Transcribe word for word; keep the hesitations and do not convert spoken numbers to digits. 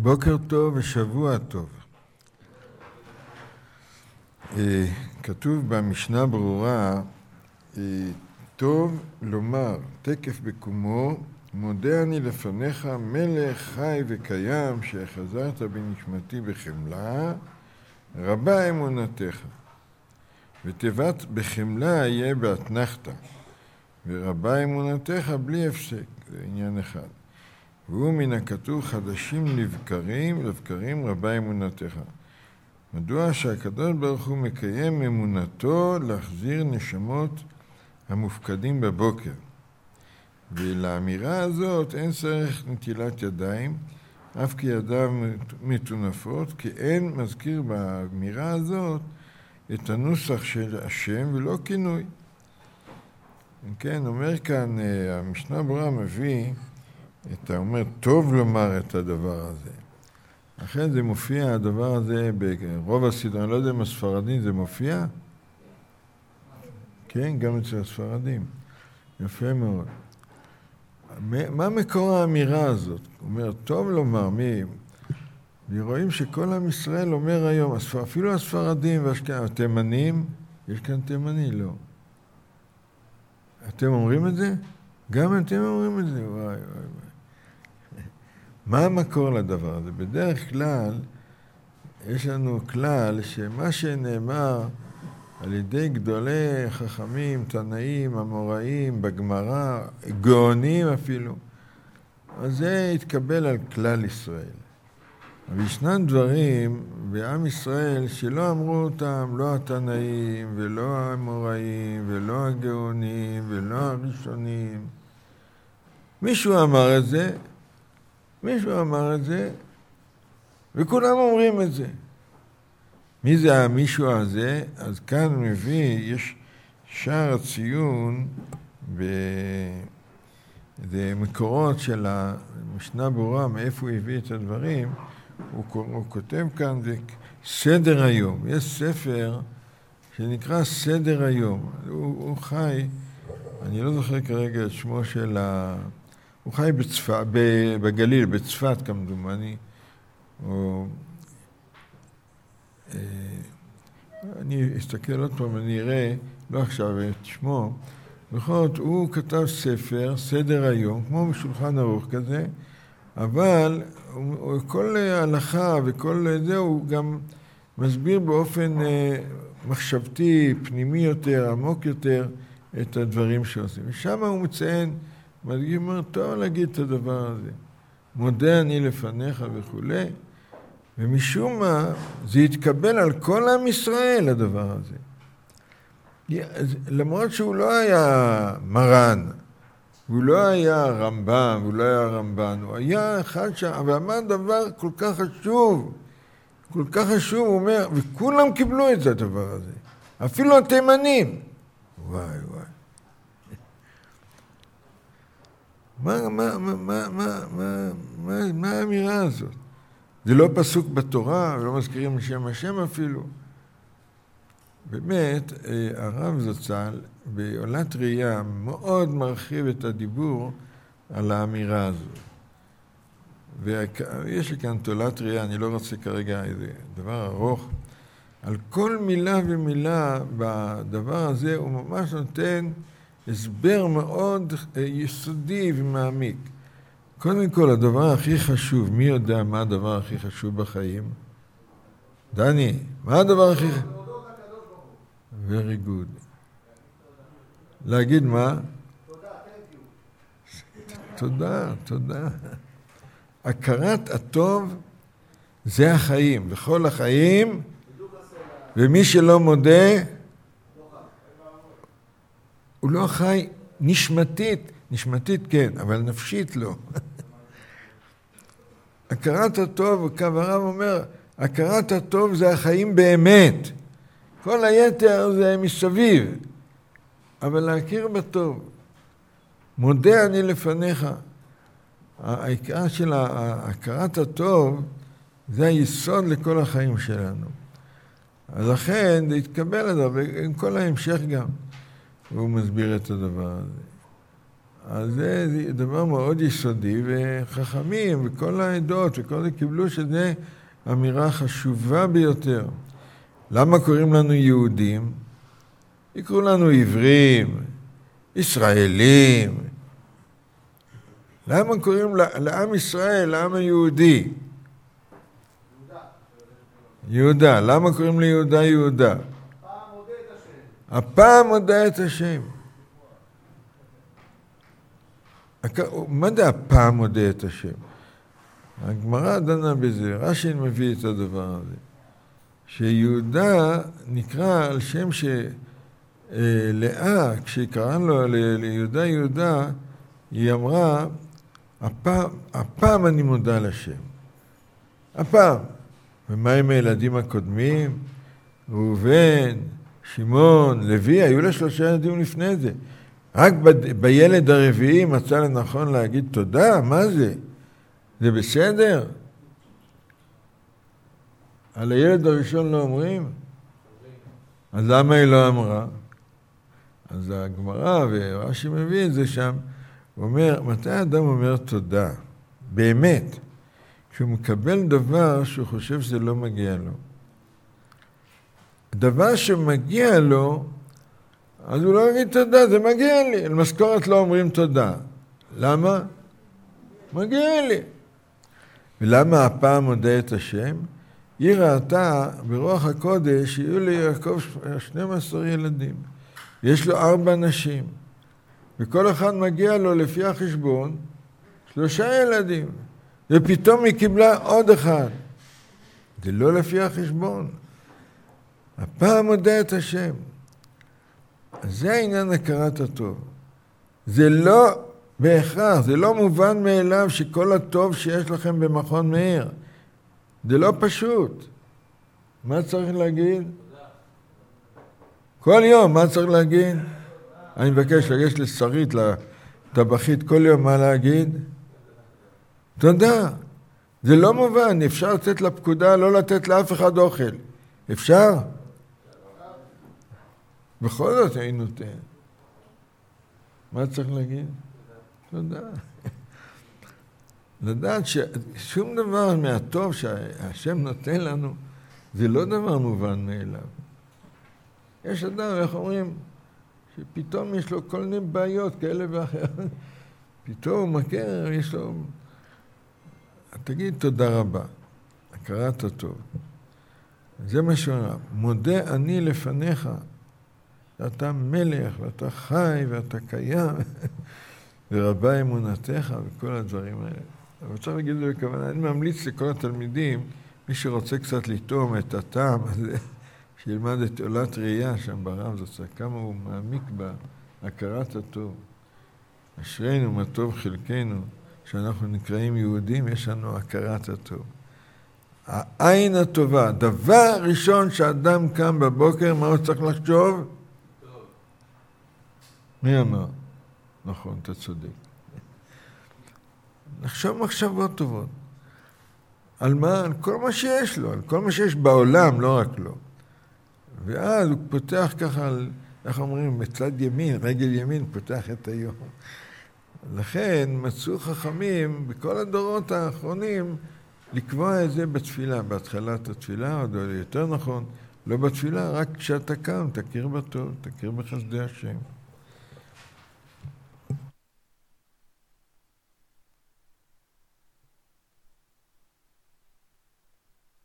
בוקר טוב ושבוע טוב. כתוב במשנה ברורה, טוב לומר תקף בקומו, מודה אני לפניך מלך חי וקיים שהחזרת בנשמתי בחמלה, רבה אמונתך. ותיבת בחמלה יהיה באתנחתא, ורבה אמונתך בלי הפסק, זה עניין אחד. והוא מן הכתוב חדשים לבקרים, לבקרים רבה אמונתך. מדוע שהקדוש ברוך הוא מקיים אמונתו להחזיר נשמות המופקדים בבוקר. ולאמירה הזאת אין צריך נטילת ידיים, אף כי ידיו מטונפות, כי אין מזכיר באמירה הזאת את הנוסח של השם ולא כינוי. כן, אומר כאן, המשנה ברורה מביא, אתה אומר, טוב לומר את הדבר הזה. לכן זה מופיע, הדבר הזה, ברוב הסדרה, אני לא יודע אם הספרדים זה מופיע? כן, גם אצל הספרדים. יפה מאוד. מה מקור האמירה הזאת? הוא אומר, טוב לומר, מי? ורואים שכל עם ישראל אומר היום, אפילו הספרדים והתימנים, יש כאן תימני? לא. אתם אומרים את זה? גם אתם אומרים את זה? וואי, וואי, וואי. מה המקור לדבר הזה? בדרך כלל, יש לנו כלל שמה שנאמר על ידי גדולי חכמים, תנאים, אמוראים, בגמרא, גאונים אפילו, אז זה יתקבל על כלל ישראל. אבל ישנן דברים בעם ישראל שלא אמרו אותם, לא התנאים, ולא האמוראים, ולא הגאונים, ולא הראשונים. מישהו אמר את זה, מישהו אמר את זה, וכולם אומרים את זה. מי זה המישהו הזה? אז כאן מביא, יש שער הציון במקורות של המשנה ברורה, מאיפה הוא הביא את הדברים, הוא, הוא כותב כאן, זה סדר היום. יש ספר שנקרא סדר היום. הוא, הוא חי, אני לא זוכר כרגע את שמו של ה... הוא חי בצפת, בגליל, בצפת כמדומני, או... אני אסתכל עוד פעם, אני אראה, לא עכשיו את שמו, בכל זאת, הוא כתב ספר, סדר היום, כמו בשולחן ערוך כזה, אבל כל הלכה וכל זה, הוא גם מסביר באופן מחשבתי, פנימי יותר, עמוק יותר, את הדברים שעושים. ושם הוא מציין, מדגים, אומר, טוב להגיד את הדבר הזה. מודה אני לפניך וכו'. ומשום מה, זה יתקבל על כל עם ישראל, הדבר הזה. למרות שהוא לא היה מרן, הוא לא היה רמב"ם, הוא לא היה רמב"ן, הוא היה אחד שם, אבל אמר דבר כל כך חשוב, כל כך חשוב, הוא אומר, וכולם קיבלו את זה, הדבר הזה. אפילו התימנים. וואי, וואי. מה, מה, מה, מה, מה, מה, מה, מה האמירה הזאת? זה לא פסוק בתורה, ולא מזכירים לשם השם אפילו. באמת, הרב זצ"ל, בעולת ראייה, מאוד מרחיב את הדיבור על האמירה הזאת. ויש לי כאן תולת ראייה, אני לא רוצה כרגע איזה דבר ארוך. על כל מילה ומילה בדבר הזה, הוא ממש נותן הסבר מאוד יסודי ומעמיק. קודם כל, הדבר הכי חשוב, מי יודע מה הדבר הכי חשוב בחיים? דני, מה הדבר הכי חשוב? Very good. להגיד מה? תודה, תודה. הכרת הטוב זה החיים, בכל החיים, ומי שלא מודה, הוא לא חי נשמתית, נשמתית כן, אבל נפשית לא. הכרת הטוב, כו הרב אומר, הכרת הטוב זה החיים באמת. כל היתר זה מסביב. אבל להכיר בטוב. מודה אני לפניך. העיקר של הכרת הטוב זה היסוד לכל החיים שלנו. אז לכן זה יתקבל לדבר, עם כל ההמשך גם. והוא מסביר את הדבר הזה. אז זה דבר מאוד יסודי, וחכמים וכל העדות וכל זה קיבלו שזה אמירה חשובה ביותר. למה קוראים לנו יהודים? יקראו לנו עברים, ישראלים. למה קוראים לעם ישראל, לעם היהודי? יהודה. יהודה. למה קוראים ליהודה יהודה? הפעם מודה את השם. הפעם מודה את השם. מה זה הפעם מודה את השם? הגמרא דנה בזה, רש"י מביא את הדבר הזה. שיהודה נקרא על שם שלאה, כשהיא קראה לו ליהודה יהודה, היא אמרה, הפעם, הפעם אני מודה לשם. הפעם. ומה עם הילדים הקודמים? ראובן, שמעון, לוי, היו לה שלושה ילדים לפני זה. רק ב- בילד הרביעי מצא לנכון להגיד תודה? מה זה? זה בסדר? על הילד הראשון לא אומרים? אז למה היא לא אמרה? אז הגמרא ורש"י מביא את זה שם, הוא אומר, מתי האדם אומר תודה? באמת. כשהוא מקבל דבר שהוא חושב שזה לא מגיע לו. דבר שמגיע לו, אז הוא לא יגיד תודה, זה מגיע לי. על משכורת לא אומרים תודה. למה? מגיע לי. ולמה הפעם מודה את השם? היא ראתה ברוח הקודש, יהיו ליעקב שנים עשר ילדים. יש לו ארבע נשים. וכל אחד מגיע לו לפי החשבון שלושה ילדים. ופתאום היא קיבלה עוד אחד. זה לא לפי החשבון. הפעם מודה את השם. אז זה העניין הכרת הטוב. זה לא בהכרח, זה לא מובן מאליו שכל הטוב שיש לכם במכון מאיר. זה לא פשוט. מה צריך להגיד? כל יום, מה צריך להגיד? אני מבקש לגשת לשרית, לטבחית, כל יום מה להגיד? תודה. זה לא מובן, אפשר לתת לפקודה, לא לתת לאף אחד אוכל. אפשר? בכל זאת אני נותן. מה צריך להגיד? תודה. לדעת ששום דבר מהטוב שהשם נותן לנו, זה לא דבר מובן מאליו. יש אדם, איך אומרים, שפתאום יש לו כל מיני בעיות כאלה ואחרות. פתאום הוא מכיר, יש לו... תגיד תודה רבה, הכרת הטוב. זה מה שאומר, מודה אני לפניך, ואתה מלך, ואתה חי, ואתה קיים, ורבה אמונתך, וכל הדברים האלה. אבל צריך להגיד את זה בכוונה, אני ממליץ לכל התלמידים, מי שרוצה קצת לטעום את הטעם הזה, שילמד את עולת ראייה שם ברב, זאת אומרת, כמה הוא מעמיק בהכרת הטוב. אשרינו, מה טוב חלקנו, שאנחנו נקראים יהודים, יש לנו הכרת הטוב. העין הטובה, דבר ראשון שאדם קם בבוקר, מה הוא צריך לחשוב? טוב. מי אמר? נכון, אתה צודק. לחשוב מחשבות טובות. על מה? על כל מה שיש לו, על כל מה שיש בעולם, לא רק לו. ואז הוא פותח ככה, על, איך אומרים, מצד ימין, רגל ימין, פותח את היום. לכן מצאו חכמים בכל הדורות האחרונים לקבוע את זה בתפילה, בהתחלת התפילה, או יותר נכון, לא בתפילה, רק כשאתה קם, תכיר בטוב, תכיר בחסדי השם.